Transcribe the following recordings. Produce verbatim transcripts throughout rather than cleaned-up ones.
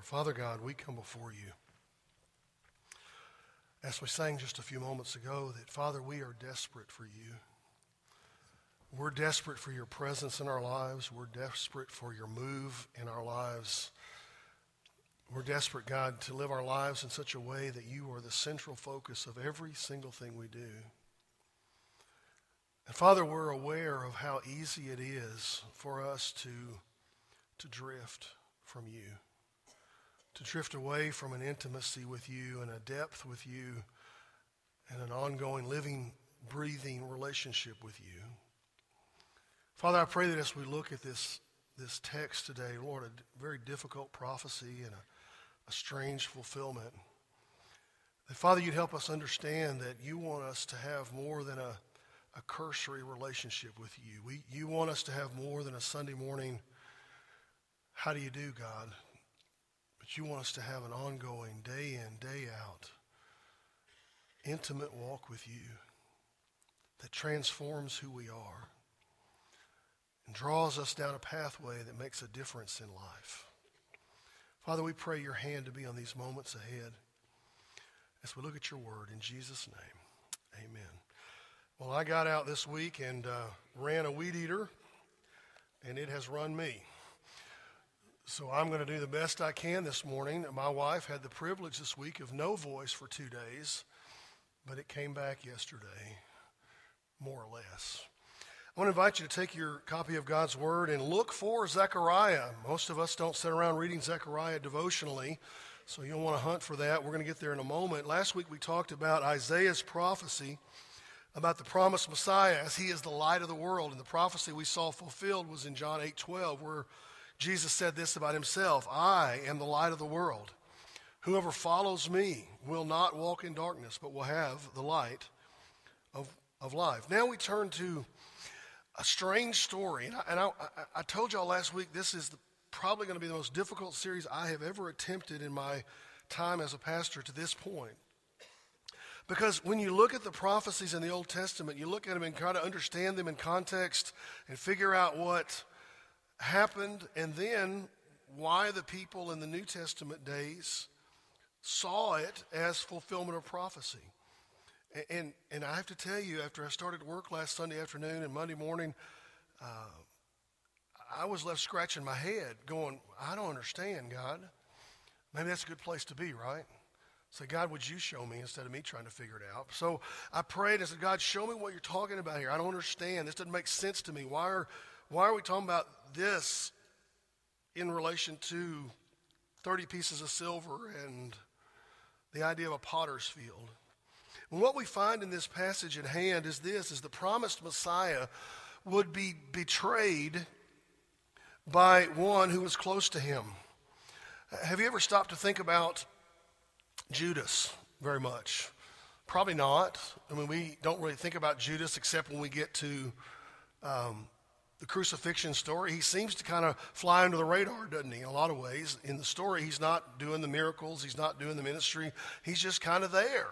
Father God, we come before you. As we sang just a few moments ago, that Father, we are desperate for you. We're desperate for your presence in our lives. We're desperate for your move in our lives. We're desperate, God, to live our lives in such a way that you are the central focus of every single thing we do. And Father, we're aware of how easy it is for us to, to drift from you, to drift away from an intimacy with you and a depth with you and an ongoing living, breathing relationship with you. Father, I pray that as we look at this, this text today, Lord, a very difficult prophecy and a, a strange fulfillment, that Father, you'd help us understand that you want us to have more than a, a cursory relationship with you. We, you want us to have more than a Sunday morning, how do you do, God? But you want us to have an ongoing, day in, day out, intimate walk with you that transforms who we are and draws us down a pathway that makes a difference in life. Father, we pray your hand to be on these moments ahead as we look at your word in Jesus' name. Amen. Well, I got out this week and uh, ran a weed eater, and it has run me. So I'm going to do the best I can this morning. My wife had the privilege this week of no voice for two days, but it came back yesterday, more or less. I want to invite you to take your copy of God's Word and look for Zechariah. Most of us don't sit around reading Zechariah devotionally, so you'll want to hunt for that. We're going to get there in a moment. Last week we talked about Isaiah's prophecy about the promised Messiah as he is the light of the world. And the prophecy we saw fulfilled was in John eight twelve, where Jesus said this about himself: I am the light of the world. Whoever follows me will not walk in darkness, but will have the light of, of life. Now we turn to a strange story. And I, and I, I told y'all last week this is the, probably going to be the most difficult series I have ever attempted in my time as a pastor to this point. Because when you look at the prophecies in the Old Testament, you look at them and try to understand them in context and figure out what happened and then why the people in the New Testament days saw it as fulfillment of prophecy. And, and I have to tell you, after I started work last Sunday afternoon and Monday morning, uh, I was left scratching my head going, I don't understand, God. Maybe that's a good place to be, right? Say, God, would you show me instead of me trying to figure it out? So I prayed and said, God, show me what you're talking about here. I don't understand. This doesn't make sense to me. Why are, why are we talking about this in relation to thirty pieces of silver and the idea of a potter's field? And what we find in this passage at hand is this, is the promised Messiah would be betrayed by one who was close to him. Have you ever stopped to think about Judas very much? Probably not. I mean, we don't really think about Judas except when we get to um, the crucifixion story. He seems to kind of fly under the radar, doesn't he, in a lot of ways. In the story, he's not doing the miracles. He's not doing the ministry. He's just kind of there.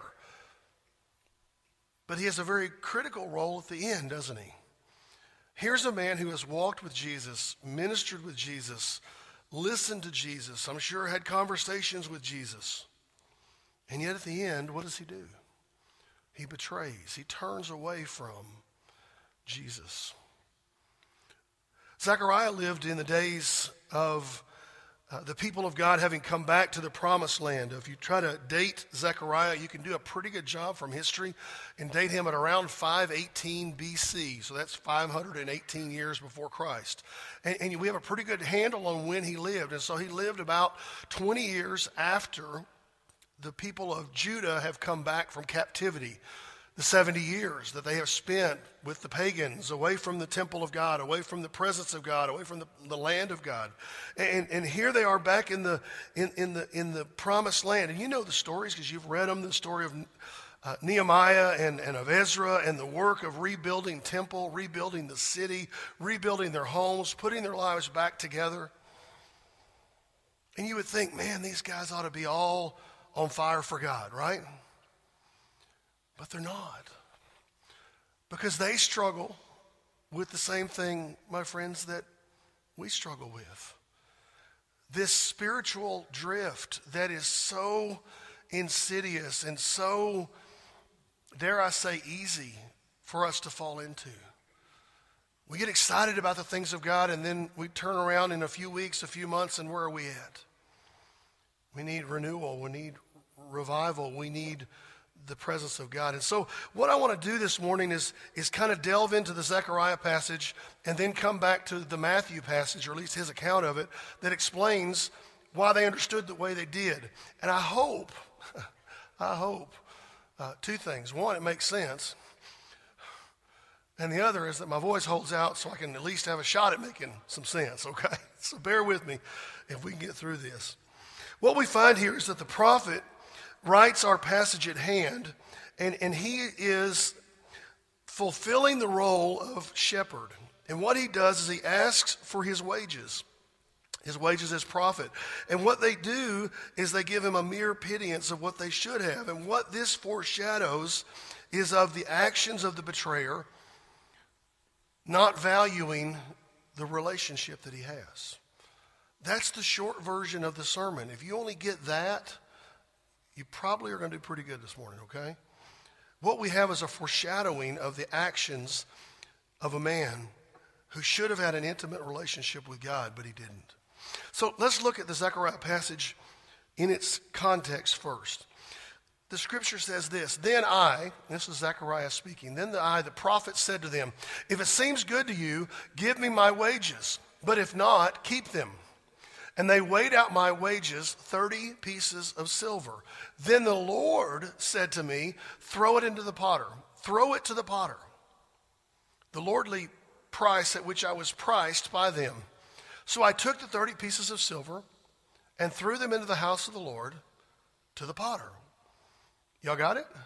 But he has a very critical role at the end, doesn't he? Here's a man who has walked with Jesus, ministered with Jesus, listened to Jesus, I'm sure had conversations with Jesus. And yet at the end, what does he do? He betrays. He turns away from Jesus. Zechariah lived in the days of uh, the people of God having come back to the promised land. If you try to date Zechariah, you can do a pretty good job from history and date him at around five eighteen B C. So that's five hundred eighteen years before Christ. And, and we have a pretty good handle on when he lived. And so he lived about twenty years after the people of Judah have come back from captivity. The seventy years that they have spent with the pagans, away from the temple of God, away from the presence of God, away from the, the land of God. And, and here they are back in the, in, in the, in the promised land. And you know the stories because you've read them, the story of uh, Nehemiah and, and of Ezra and the work of rebuilding temple, rebuilding the city, rebuilding their homes, putting their lives back together. And you would think, man, these guys ought to be all on fire for God, right? But they're not. Because they struggle with the same thing, my friends, that we struggle with. this spiritual drift that is so insidious and so, dare I say, easy for us to fall into. We get excited about the things of God, and then we turn around in a few weeks, a few months, and where are we at? We need renewal. We need revival. We need the presence of God. And so what I want to do this morning is, is kind of delve into the Zechariah passage and then come back to the Matthew passage, or at least his account of it, that explains why they understood the way they did. And I hope, I hope, uh, two things. One, it makes sense. And the other is that my voice holds out so I can at least have a shot at making some sense, okay? So bear with me if we can get through this. What we find here is that the prophet writes our passage at hand, and, and he is fulfilling the role of shepherd. And what he does is he asks for his wages, his wages as prophet. And what they do is they give him a mere pittance of what they should have. And what this foreshadows is of the actions of the betrayer not valuing the relationship that he has. That's the short version of the sermon. If you only get that, you probably are going to do pretty good this morning, okay? What we have is a foreshadowing of the actions of a man who should have had an intimate relationship with God, but he didn't. So let's look at the Zechariah passage in its context first. The scripture says this, then I, this is Zechariah speaking, then the I, the prophet, said to them, if it seems good to you, give me my wages, but if not, keep them. And they weighed out my wages, thirty pieces of silver. Then the Lord said to me, throw it into the potter. Throw it to the potter. The lordly price at which I was priced by them. So I took the thirty pieces of silver and threw them into the house of the Lord to the potter. Y'all got it?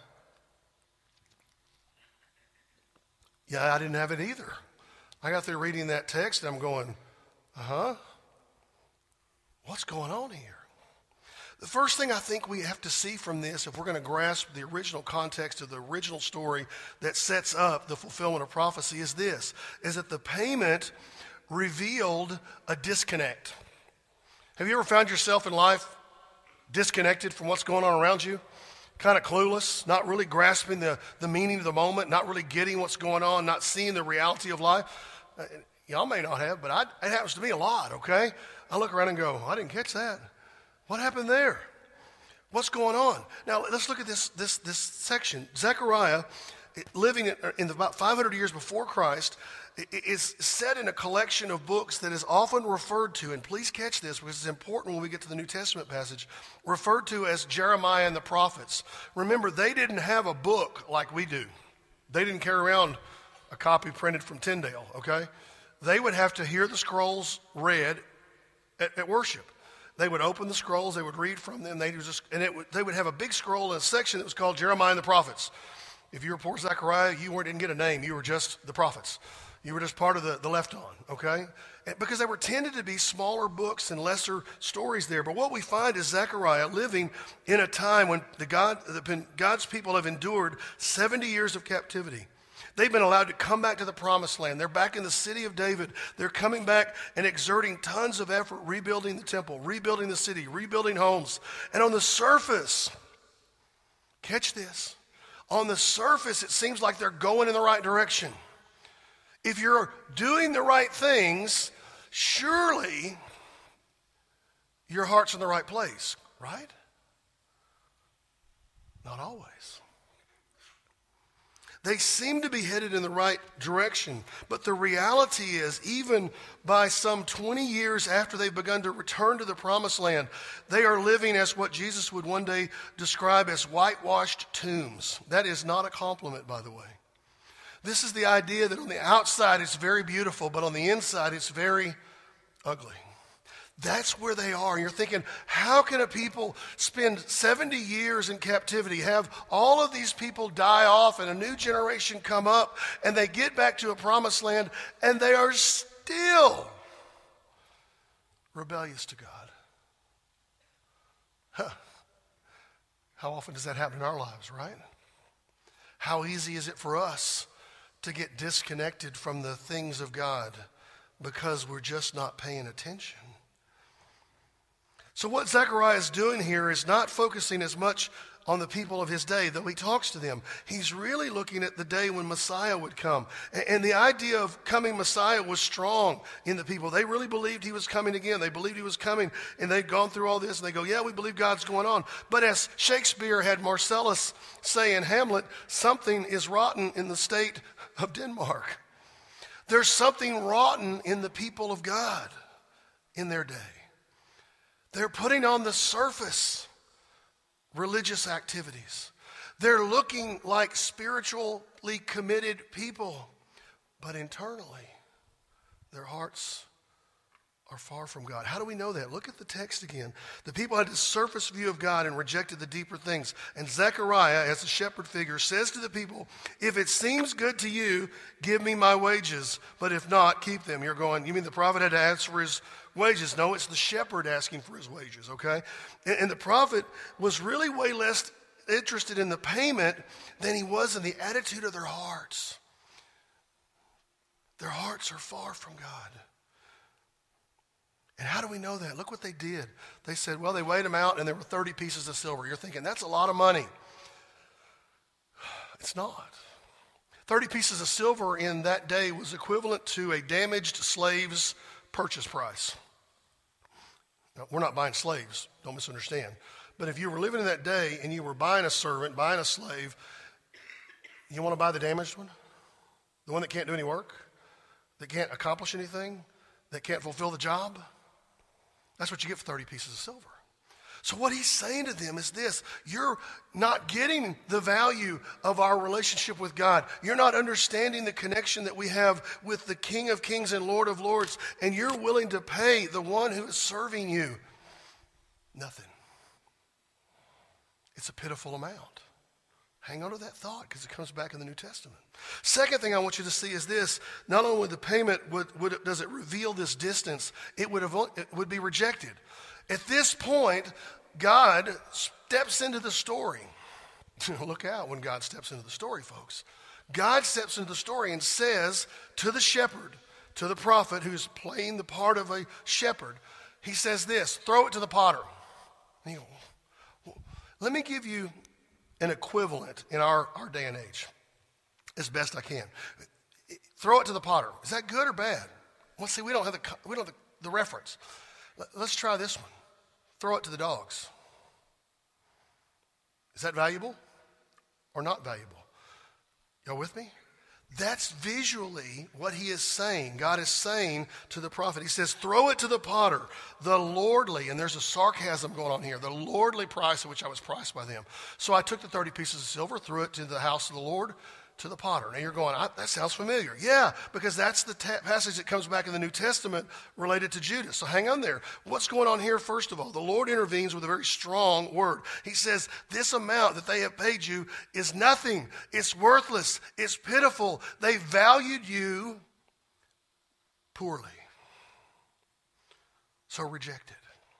Yeah, I didn't have it either. I got through reading that text and I'm going, uh-huh. What's going on here? The first thing I think we have to see from this, if we're going to grasp the original context of the original story that sets up the fulfillment of prophecy, is this, is that the payment revealed a disconnect. Have you ever found yourself in life disconnected from what's going on around you? Kind of clueless, not really grasping the, the meaning of the moment, not really getting what's going on, not seeing the reality of life? Uh, y'all may not have, but I, it happens to me a lot, okay? I look around and go, I didn't catch that. What happened there? What's going on? Now, let's look at this this this section. Zechariah, living in, in about five hundred years before Christ, is set in a collection of books that is often referred to, and please catch this because it's important when we get to the New Testament passage, referred to as Jeremiah and the prophets. Remember, they didn't have a book like we do. They didn't carry around a copy printed from Tyndale, okay? They would have to hear the scrolls read At, at worship. They would open the scrolls, they would read from them, they would just, and it would, they would have a big scroll in a section that was called Jeremiah and the prophets. If you were poor Zechariah, you weren't, didn't get a name, you were just the prophets. You were just part of the, the left on, okay? And because they were tended to be smaller books and lesser stories there. But what we find is Zechariah living in a time when the God, the, God's people have endured seventy years of captivity. They've been allowed to come back to the promised land. They're back in the city of David. They're coming back and exerting tons of effort, rebuilding the temple, rebuilding the city, rebuilding homes. And on the surface, catch this, on the surface, it seems like they're going in the right direction. If you're doing the right things, surely your heart's in the right place, right? Not always. They seem to be headed in the right direction, but the reality is, even by some twenty years after they've begun to return to the promised land, they are living as what Jesus would one day describe as whitewashed tombs. That is not a compliment, by the way. This is the idea that on the outside it's very beautiful, but on the inside it's very ugly. That's where they are. And you're thinking, how can a people spend seventy years in captivity, have all of these people die off and a new generation come up and they get back to a promised land and they are still rebellious to God? Huh. How often does that happen in our lives, right? How easy is it for us to get disconnected from the things of God because we're just not paying attention? So what Zechariah is doing here is not focusing as much on the people of his day, though he talks to them. He's really looking at the day when Messiah would come. And the idea of coming Messiah was strong in the people. They really believed he was coming again. They believed he was coming, and they'd gone through all this, and they go, yeah, we believe God's going on. But as Shakespeare had Marcellus say in Hamlet, something is rotten in the state of Denmark. There's something rotten in the people of God in their day. They're putting on the surface religious activities. They're looking like spiritually committed people, but internally, their hearts are far from God. How do we know that? Look at the text again. The people had this surface view of God and rejected the deeper things. And Zechariah, as a shepherd figure, says to the people, if it seems good to you, give me my wages, but if not, keep them. You're going, you mean the prophet had to ask for his wages? No, it's the shepherd asking for his wages, okay? And, and the prophet was really way less interested in the payment than he was in the attitude of their hearts. Their hearts are far from God. And how do we know that? Look what they did. They said, well, they weighed them out and there were thirty pieces of silver. You're thinking, that's a lot of money. It's not. thirty pieces of silver in that day was equivalent to a damaged slave's purchase price. Now, we're not buying slaves, don't misunderstand. But if you were living in that day and you were buying a servant, buying a slave, you want to buy the damaged one? The one that can't do any work? That can't accomplish anything? That can't fulfill the job? That's what you get for thirty pieces of silver. So what he's saying to them is this: you're not getting the value of our relationship with God. You're not understanding the connection that we have with the King of Kings and Lord of Lords, and you're willing to pay the one who is serving you nothing. It's a pitiful amount. Hang on to that thought because it comes back in the New Testament. Second thing I want you to see is this: not only would the payment would, would does it reveal this distance, it would have, it would be rejected. At this point, God steps into the story. Look out when God steps into the story, folks. God steps into the story and says to the shepherd, to the prophet who's playing the part of a shepherd, he says this: throw it to the potter. And you go, let me give you an equivalent in our, our day and age as best I can. Throw it to the potter. Is that good or bad? Well, see, we don't have the, we don't have the, the reference. Let's try this one. Throw it to the dogs. Is that valuable or not valuable? Y'all with me? That's visually what he is saying. God is saying to the prophet. He says, throw it to the potter, the lordly, and there's a sarcasm going on here, the lordly price at which I was priced by them. So I took the thirty pieces of silver, threw it to the house of the Lord, to the potter. Now you're going, that sounds familiar. Yeah, because that's the ta- passage that comes back in the New Testament related to Judas. So hang on there. What's going on here, first of all? The Lord intervenes with a very strong word. He says, this amount that they have paid you is nothing. It's worthless. It's pitiful. They valued you poorly. So rejected.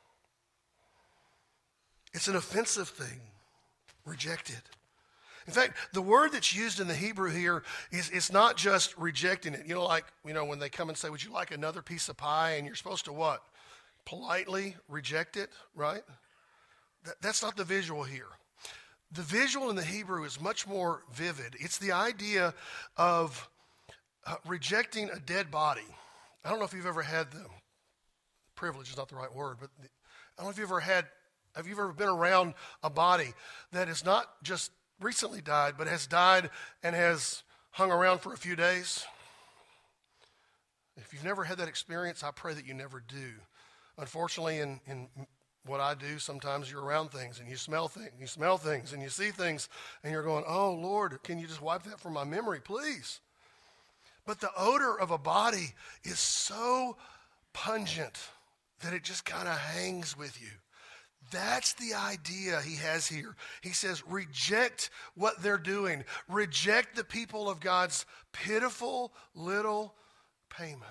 It's an offensive thing. Rejected. In fact, the word that's used in the Hebrew here is it's not just rejecting it. You know, like, you know, when they come and say, would you like another piece of pie? And you're supposed to what? Politely reject it, right? That, that's not the visual here. The visual in the Hebrew is much more vivid. It's the idea of uh, rejecting a dead body. I don't know if you've ever had the privilege is not the right word, but the, I don't know if you've ever had, have you ever been around a body that is not just recently died, but has died and has hung around for a few days? If you've never had that experience, I pray that you never do. Unfortunately, in, in what I do, sometimes you're around things and you smell things, you smell things and you see things and you're going, oh Lord, can you just wipe that from my memory, please? But the odor of a body is so pungent that it just kind of hangs with you. That's the idea he has here. He says, reject what they're doing. Reject the people of God's pitiful little payment.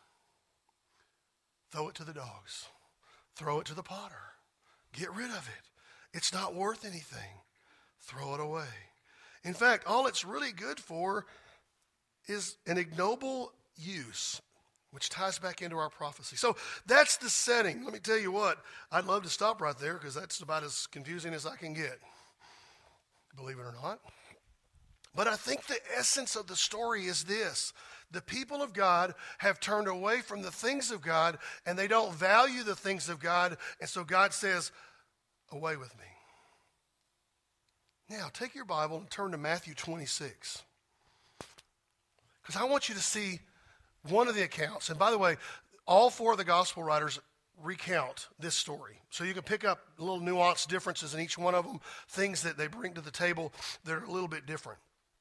Throw it to the dogs. Throw it to the potter. Get rid of it. It's not worth anything. Throw it away. In fact, all it's really good for is an ignoble use. which ties back into our prophecy. So that's the setting. Let me tell you what, I'd love to stop right there because that's about as confusing as I can get, believe it or not. But I think the essence of the story is this. The people of God have turned away from the things of God, and they don't value the things of God, and so God says, away with me. Now, take your Bible and turn to Matthew twenty-six. Because I want you to see one of the accounts. And by the way, all four of the gospel writers recount this story. So you can pick up little nuanced differences in each one of them, things that they bring to the table that are a little bit different.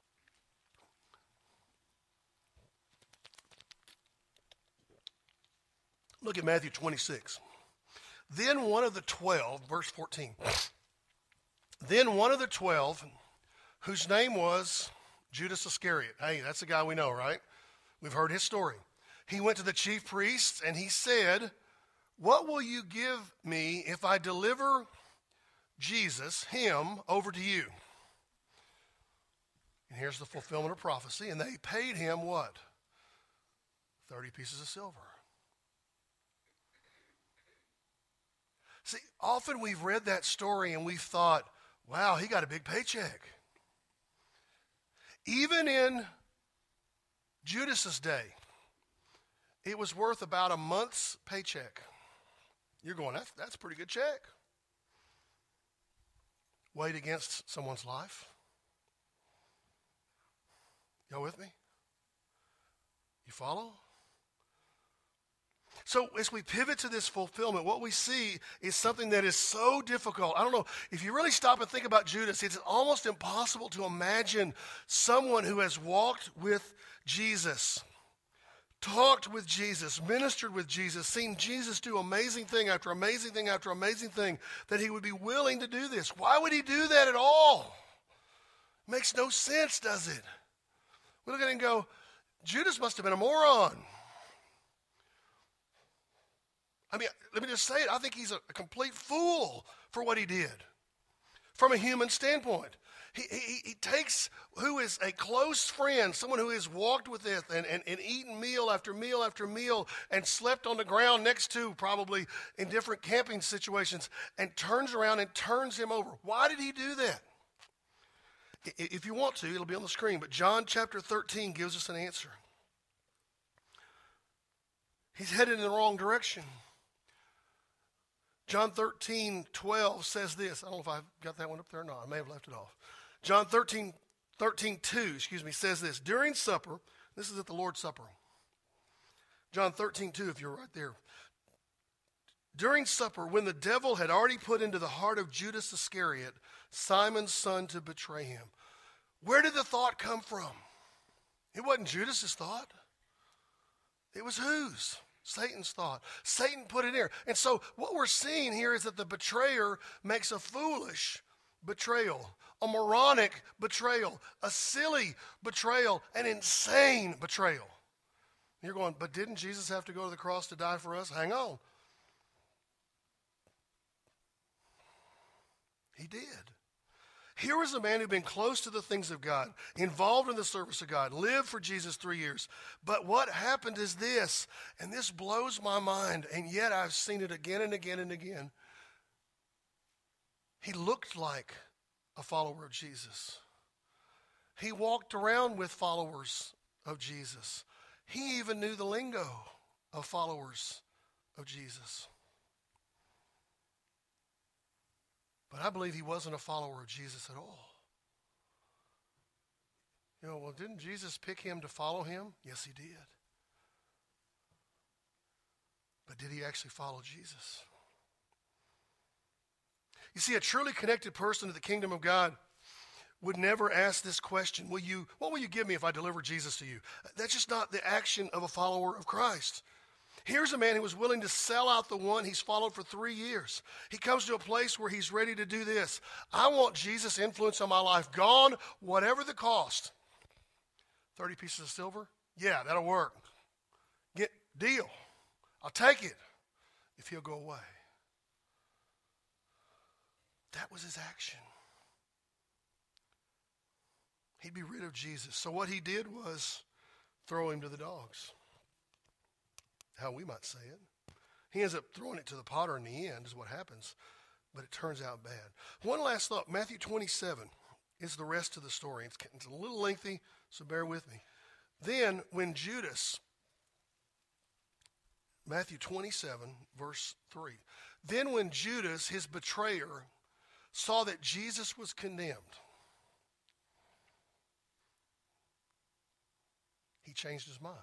Look at Matthew twenty-six. Then one of the twelve, verse fourteen. Then one of the twelve, whose name was Judas Iscariot. Hey, that's the guy we know, right? We've heard his story. He went to the chief priests and he said, what will you give me if I deliver Jesus, him, over to you? And here's the fulfillment of prophecy. And they paid him what? thirty pieces of silver. See, often we've read that story and we've thought, wow, he got a big paycheck. Even in Judas's day, it was worth about a month's paycheck. You're going, that's, that's a pretty good check. Weighed against someone's life. Y'all with me? You follow? So as we pivot to this fulfillment, what we see is something that is so difficult. I don't know, if you really stop and think about Judas, it's almost impossible to imagine someone who has walked with Jesus, talked with Jesus, ministered with Jesus, seen Jesus do amazing thing after amazing thing after amazing thing, that he would be willing to do this. Why would he do that at all? Makes no sense, does it? We look at it and go, Judas must have been a moron. I mean, let me just say it. I think he's a, a complete fool for what he did from a human standpoint. He, he, he takes who is a close friend, someone who has walked with it and, and, and eaten meal after meal after meal and slept on the ground next to probably in different camping situations, and turns around and turns him over. Why did he do that? If you want to, it'll be on the screen, but John chapter thirteen gives us an answer. He's headed in the wrong direction. John thirteen twelve says this. I don't know if I've got that one up there or not. I may have left it off. John thirteen, thirteen two, excuse me, says this. During supper, this is at the Lord's Supper. John thirteen two, if you're right there. During supper, when the devil had already put into the heart of Judas Iscariot, Simon's son, to betray him. Where did the thought come from? It wasn't Judas's thought. It was whose? Satan's thought. Satan put it in there. And so what we're seeing here is that the betrayer makes a foolish betrayal, a moronic betrayal, a silly betrayal, an insane betrayal. You're going, but didn't Jesus have to go to the cross to die for us? Hang on. He did. Here was a man who'd been close to the things of God, involved in the service of God, lived for Jesus three years. But what happened is this, and this blows my mind, and yet I've seen it again and again and again. He looked like a follower of Jesus. He walked around with followers of Jesus. He even knew the lingo of followers of Jesus. But I believe he wasn't a follower of Jesus at all. You know, well, didn't Jesus pick him to follow him? Yes, he did. But did he actually follow Jesus? You see, a truly connected person to the kingdom of God would never ask this question, will you, what will you give me if I deliver Jesus to you? That's just not the action of a follower of Christ. Here's a man who was willing to sell out the one he's followed for three years. He comes to a place where he's ready to do this. I want Jesus' influence on my life gone, whatever the cost. thirty pieces of silver? Yeah, that'll work. Get deal. I'll take it if he'll go away. That was his action. He'd be rid of Jesus. So what he did was throw him to the dogs. how we might say it. He ends up throwing it to the potter in the end is what happens, but it turns out bad. One last thought. Matthew twenty-seven is the rest of the story. It's, it's a little lengthy, so bear with me. Then when Judas, Matthew twenty-seven, verse three, then when Judas, his betrayer, saw that Jesus was condemned, he changed his mind.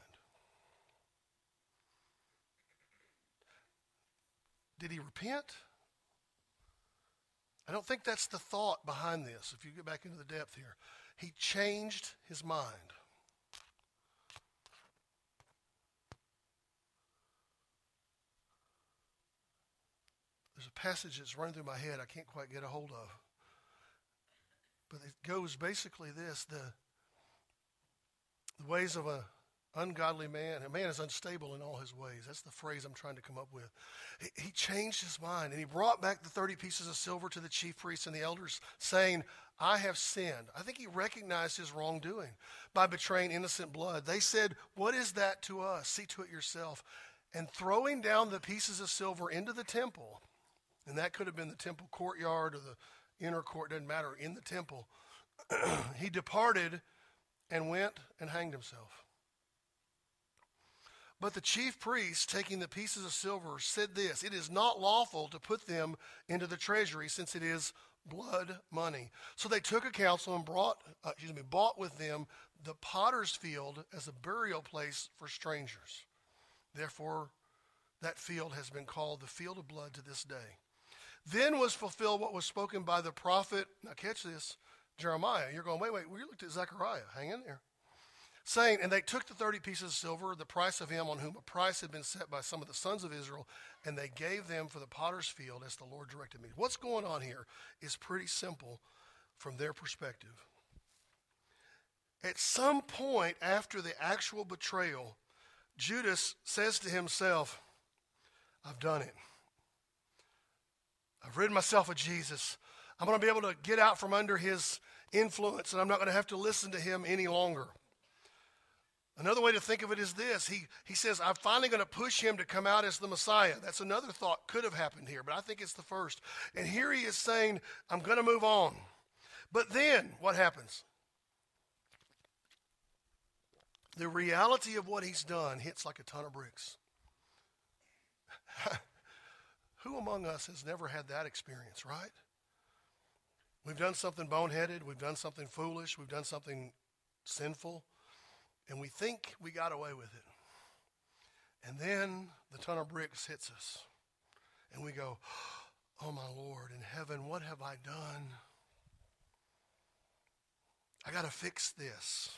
Did he repent? I don't think that's the thought behind this, if you get back into the depth here. He changed his mind. There's a passage that's running through my head I can't quite get a hold of. But it goes basically this: the, the ways of a ungodly man, a man is unstable in all his ways. That's the phrase I'm trying to come up with. He, he changed his mind, and he brought back the thirty pieces of silver to the chief priests and the elders, saying, I have sinned. I think he recognized his wrongdoing by betraying innocent blood. They said, what is that to us? See to it yourself. And throwing down the pieces of silver into the temple, and that could have been the temple courtyard or the inner court, doesn't matter, in the temple, he departed and went and hanged himself. But the chief priests, taking the pieces of silver, said this, it is not lawful to put them into the treasury, since it is blood money. So they took a counsel and brought, uh, excuse me, bought with them the potter's field as a burial place for strangers. Therefore, that field has been called the field of blood to this day. Then was fulfilled what was spoken by the prophet, now catch this, Jeremiah. You're going, wait, wait, we looked at Zechariah. Hang in there. Saying, and they took the thirty pieces of silver, the price of him on whom a price had been set by some of the sons of Israel, and they gave them for the potter's field as the Lord directed me. What's going on here is pretty simple from their perspective. At some point after the actual betrayal, Judas says to himself, I've done it. I've rid myself of Jesus. I'm going to be able to get out from under his influence, and I'm not going to have to listen to him any longer. Another way to think of it is this. He, he says, I'm finally going to push him to come out as the Messiah. That's another thought could have happened here, but I think it's the first. And here he is saying, I'm going to move on. But then what happens? The reality of what he's done hits like a ton of bricks. Who among us has never had that experience, right? We've done something boneheaded. We've done something foolish. We've done something sinful. And we think we got away with it. And then the ton of bricks hits us. And we go, oh my Lord, in heaven, what have I done? I got to fix this.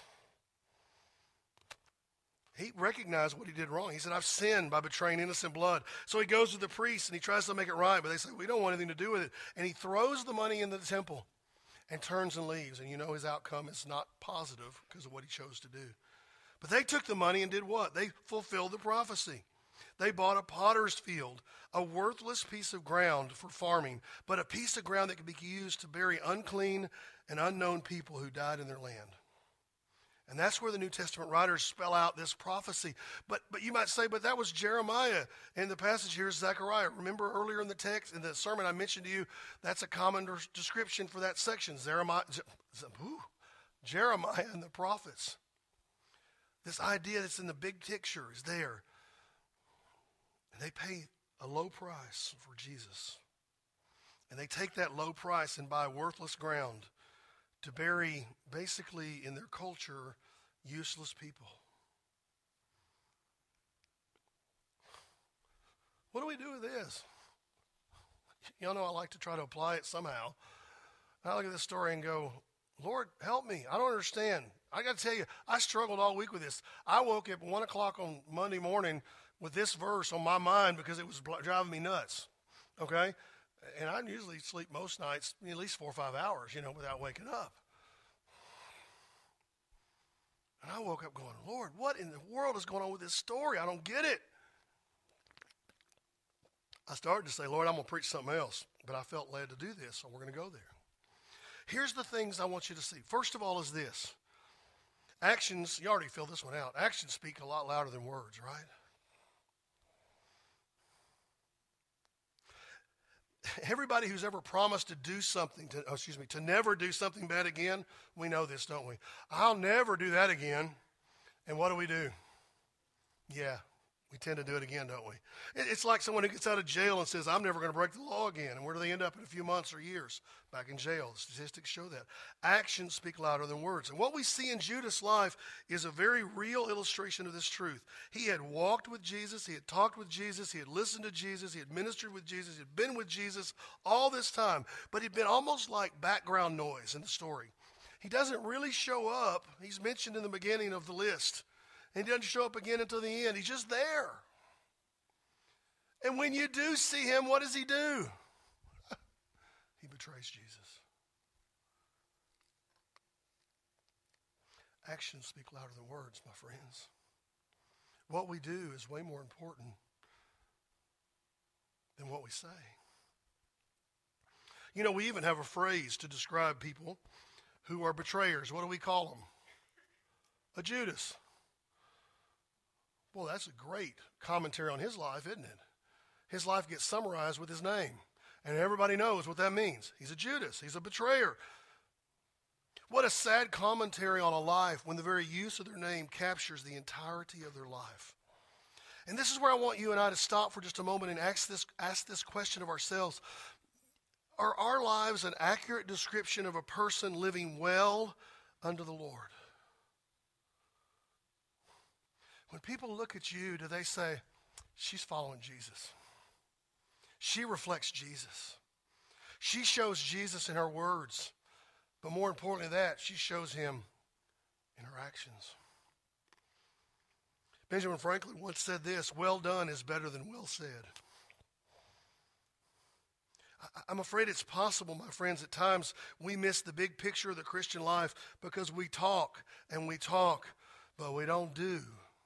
He recognized what he did wrong. He said, I've sinned by betraying innocent blood. So he goes to the priest and he tries to make it right. But they say, we don't want anything to do with it. And he throws the money into the temple and turns and leaves. And you know his outcome is not positive because of what he chose to do. But they took the money and did what? They fulfilled the prophecy. They bought a potter's field, a worthless piece of ground for farming, but a piece of ground that could be used to bury unclean and unknown people who died in their land. And that's where the New Testament writers spell out this prophecy. But but you might say, but that was Jeremiah. And the passage here is Zechariah. Remember earlier in the text, in the sermon I mentioned to you, that's a common description for that section. Jeremiah, Jeremiah and the prophets. This idea that's in the big picture is there. And they pay a low price for Jesus. And they take that low price and buy worthless ground to bury, basically, in their culture, useless people. What do we do with this? Y'all know I like to try to apply it somehow. I look at this story and go, Lord, help me. I don't understand. I got to tell you, I struggled all week with this. I woke up at one o'clock on Monday morning with this verse on my mind because it was driving me nuts, okay? And I usually sleep most nights at least four or five hours, you know, without waking up. And I woke up going, Lord, what in the world is going on with this story? I don't get it. I started to say, Lord, I'm going to preach something else, but I felt led to do this, so we're going to go there. Here's the things I want you to see. First of all is this. Actions, you already filled this one out. Actions speak a lot louder than words, right? everybody who's ever promised to do something, to, oh, excuse me, to never do something bad again, we know this, don't we? I'll never do that again. And what do we do? Yeah, we tend to do it again, don't we? It's like someone who gets out of jail and says, I'm never going to break the law again. And where do they end up in a few months or years? Back in jail. The statistics show that. Actions speak louder than words. And what we see in Judas' life is a very real illustration of this truth. He had walked with Jesus. He had talked with Jesus. He had listened to Jesus. He had ministered with Jesus. He had been with Jesus all this time. But he'd been almost like background noise in the story. He doesn't really show up. He's mentioned in the beginning of the list. And he doesn't show up again until the end. He's just there. And when you do see him, what does he do? He betrays Jesus. Actions speak louder than words, my friends. What we do is way more important than what we say. You know, we even have a phrase to describe people who are betrayers. What do we call them? A Judas. Well, that's a great commentary on his life, isn't it? His life gets summarized with his name. And everybody knows what that means. He's a Judas. He's a betrayer. What a sad commentary on a life when the very use of their name captures the entirety of their life. And this is where I want you and I to stop for just a moment and ask this, ask this question of ourselves. Are our lives an accurate description of a person living well under the Lord? When people look at you, do they say, she's following Jesus? She reflects Jesus. She shows Jesus in her words. But more importantly than that, she shows him in her actions. Benjamin Franklin once said this, well done is better than well said. I'm afraid it's possible, my friends, at times we miss the big picture of the Christian life because we talk and we talk, but we don't do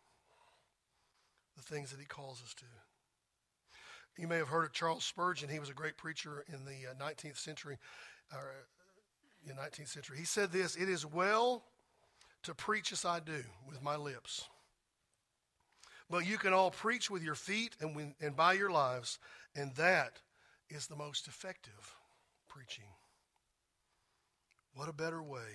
the things that he calls us to. You may have heard of Charles Spurgeon. He was a great preacher in the uh, nineteenth century. Uh, in nineteenth century. He said this, it is well to preach as I do with my lips, but you can all preach with your feet and, when, and by your lives, and that is the most effective preaching. What a better way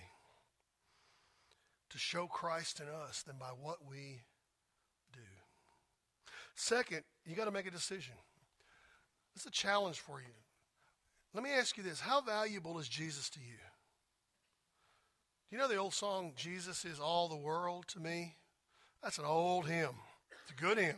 to show Christ in us than by what we do. Second, you got to make a decision. It's a challenge for you. Let me ask you this. How valuable is Jesus to you? Do you know the old song, Jesus is all the world to me? That's an old hymn. It's a good hymn.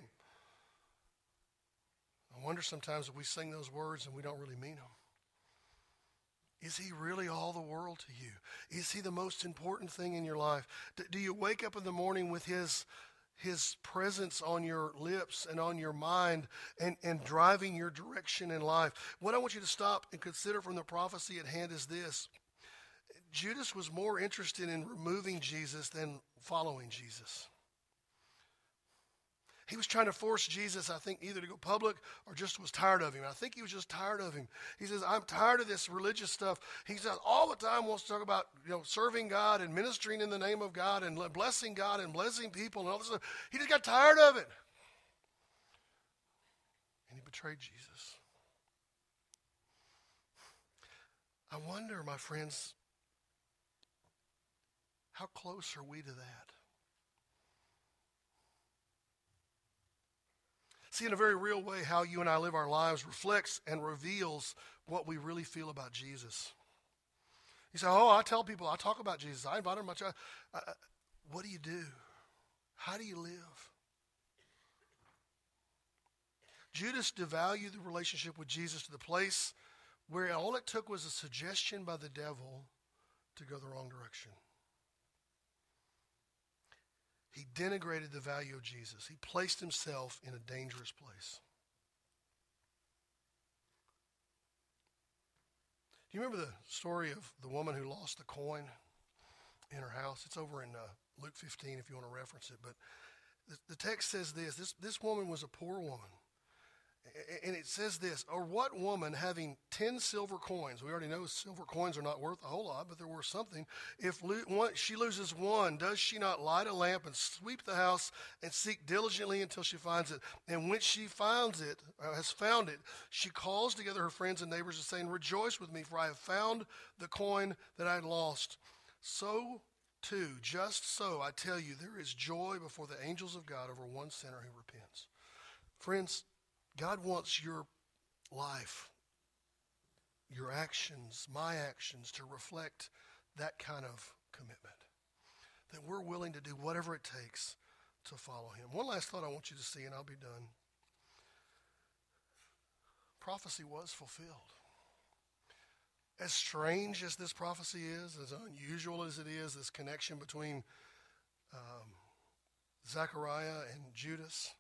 I wonder sometimes if we sing those words and we don't really mean them. Is he really all the world to you? Is he the most important thing in your life? D- do you wake up in the morning with his His presence on your lips and on your mind and, and driving your direction in life? What I want you to stop and consider from the prophecy at hand is this. Judas was more interested in removing Jesus than following Jesus. He was trying to force Jesus, I think, either to go public or just was tired of him. I think he was just tired of him. He says, I'm tired of this religious stuff. He says, all the time wants to talk about, you know, serving God and ministering in the name of God and blessing God and blessing people and all this stuff. He just got tired of it. And he betrayed Jesus. I wonder, my friends, how close are we to that? See, in a very real way, how you and I live our lives reflects and reveals what we really feel about Jesus. You say, oh, I tell people, I talk about Jesus. I invite them to my church. Uh, what do you do? How do you live? Judas devalued the relationship with Jesus to the place where all it took was a suggestion by the devil to go the wrong direction. He denigrated the value of Jesus. He placed himself in a dangerous place. Do you remember the story of the woman who lost the coin in her house? It's over in uh, Luke fifteen if you want to reference it. But the, the text says this, this. This woman was a poor woman. And it says this, or what woman having ten silver coins, we already know silver coins are not worth a whole lot, but they're worth something. If lo- one, she loses one, does she not light a lamp and sweep the house and seek diligently until she finds it? And when she finds it, or has found it, she calls together her friends and neighbors and saying, rejoice with me, for I have found the coin that I had lost. So too, just so, I tell you, there is joy before the angels of God over one sinner who repents. Friends, God wants your life, your actions, my actions, to reflect that kind of commitment. That we're willing to do whatever it takes to follow him. One last thought I want you to see, and I'll be done. Prophecy was fulfilled. As strange as this prophecy is, as unusual as it is, this connection between um, Zechariah and Judas,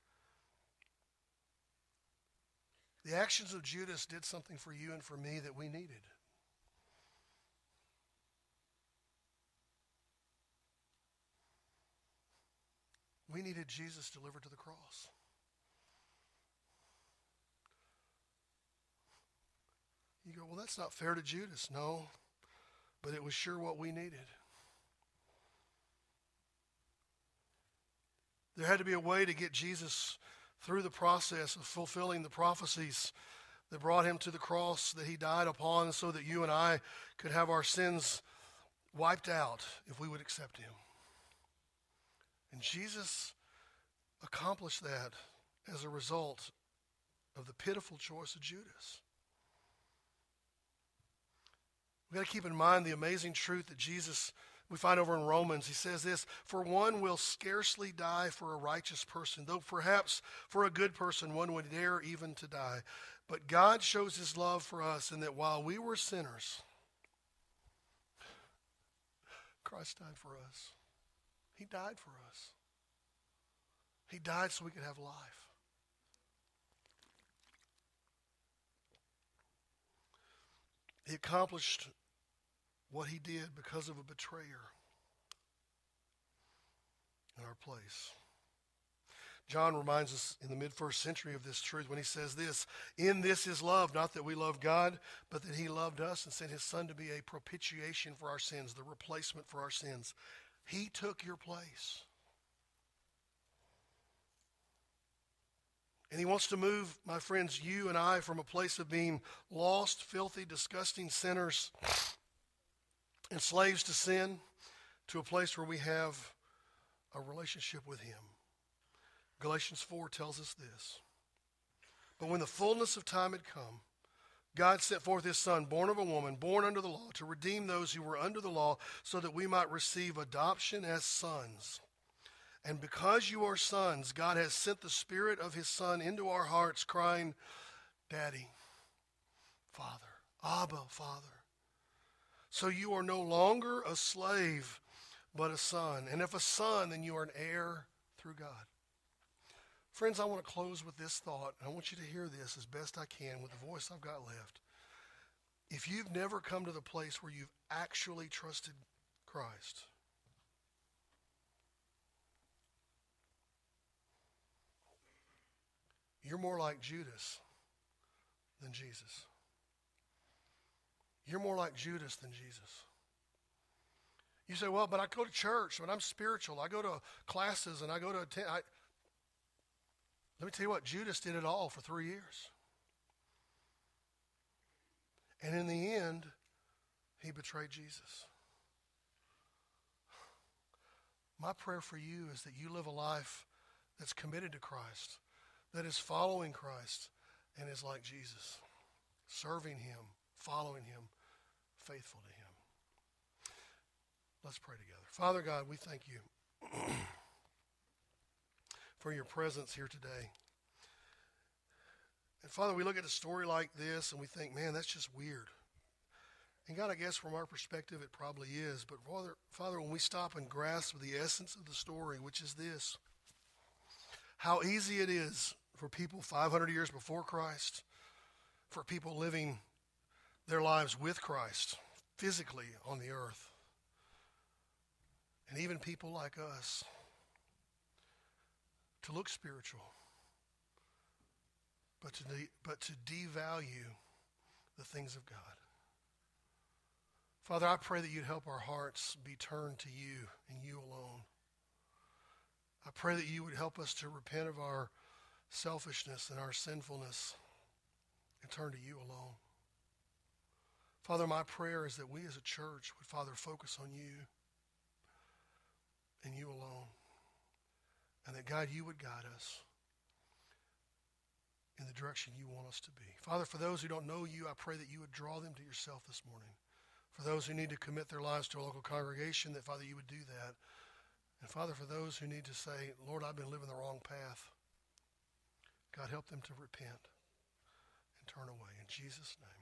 the actions of Judas did something for you and for me that we needed. We needed Jesus delivered to the cross. You go, well, that's not fair to Judas. No, but it was sure what we needed. There had to be a way to get Jesus through the process of fulfilling the prophecies that brought him to the cross that he died upon so that you and I could have our sins wiped out if we would accept him. And Jesus accomplished that as a result of the pitiful choice of Judas. We've got to keep in mind the amazing truth that Jesus, we find over in Romans. He says this, for one will scarcely die for a righteous person, though perhaps for a good person one would dare even to die. But God shows his love for us in that while we were sinners, Christ died for us. He died for us. He died so we could have life. He accomplished what he did because of a betrayer in our place. John reminds us in the mid-first century of this truth when he says this, in this is love, not that we love God, but that he loved us and sent his son to be a propitiation for our sins, the replacement for our sins. He took your place. And he wants to move, my friends, you and I from a place of being lost, filthy, disgusting sinners, and slaves to sin, to a place where we have a relationship with him. Galatians four tells us this. But when the fullness of time had come, God sent forth his son, born of a woman, born under the law, to redeem those who were under the law, so that we might receive adoption as sons. And because you are sons, God has sent the Spirit of his Son into our hearts, crying, Daddy, Father, Abba, Father. So you are no longer a slave, but a son. And if a son, then you are an heir through God. Friends, I want to close with this thought, and I want you to hear this as best I can with the voice I've got left. If you've never come to the place where you've actually trusted Christ, you're more like Judas than Jesus. You're more like Judas than Jesus. You say, well, but I go to church, but I'm spiritual. I go to classes and I go to attend. I... Let me tell you what, Judas did it all for three years. And in the end, he betrayed Jesus. My prayer for you is that you live a life that's committed to Christ, that is following Christ and is like Jesus, serving him, following him, faithful to him. Let's pray together. Father God, we thank you for your presence here today. And Father, we look at a story like this and we think, man, that's just weird. And God, I guess from our perspective, it probably is. But Father, Father, when we stop and grasp the essence of the story, which is this, how easy it is for people five hundred years before Christ, for people living their lives with Christ physically on the earth, and even people like us, to look spiritual, but to, de- but to devalue the things of God. Father, I pray that you'd help our hearts be turned to you and you alone. I pray that you would help us to repent of our selfishness and our sinfulness and turn to you alone. Father, my prayer is that we as a church would, Father, focus on you and you alone. And that, God, you would guide us in the direction you want us to be. Father, for those who don't know you, I pray that you would draw them to yourself this morning. For those who need to commit their lives to a local congregation, that, Father, you would do that. And, Father, for those who need to say, Lord, I've been living the wrong path, God, help them to repent and turn away. In Jesus' name.